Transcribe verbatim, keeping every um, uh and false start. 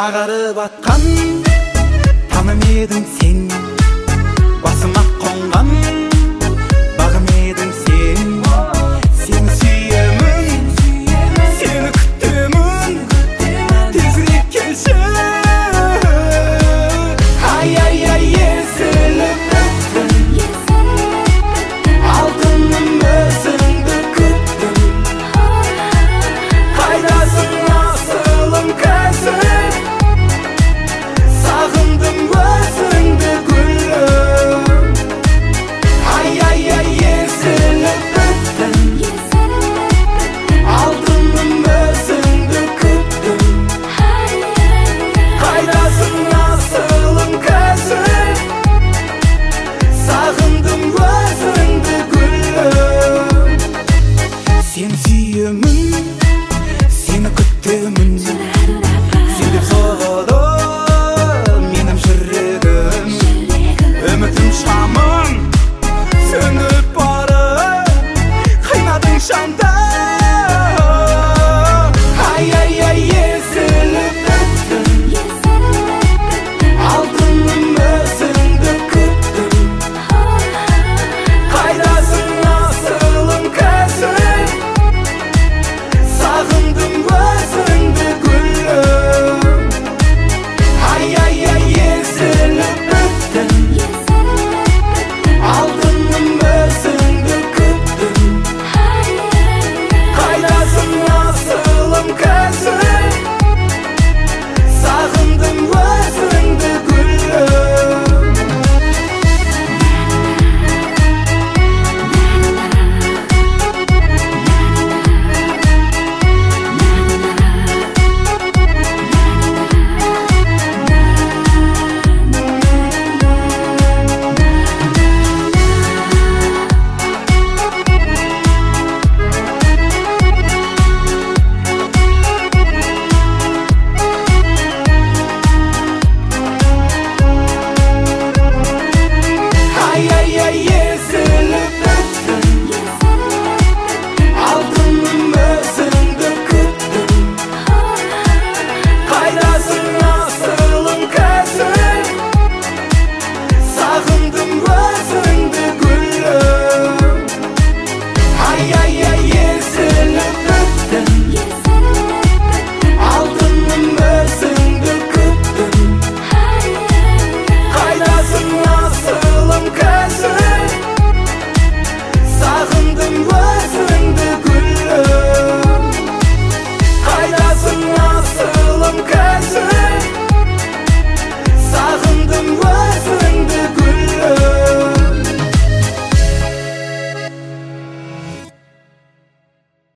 Ағарып атқан таным едің сен, басыма қонған бағым едің сен. Сені сүйемін, сені күтемін, тезірек келші. Ай, ай, ай, езіліп өттім, алтыным өзіңді күттім. Қайдасың асылым қазір, сағындым өзіңді гүлім. Ай, ай, ай, езіліп өттім, алтыным өзіңді күттім. Қайдасың асылым қазір, сағындым өзіңді гүлім. Сені сүйемін, сені күтемін.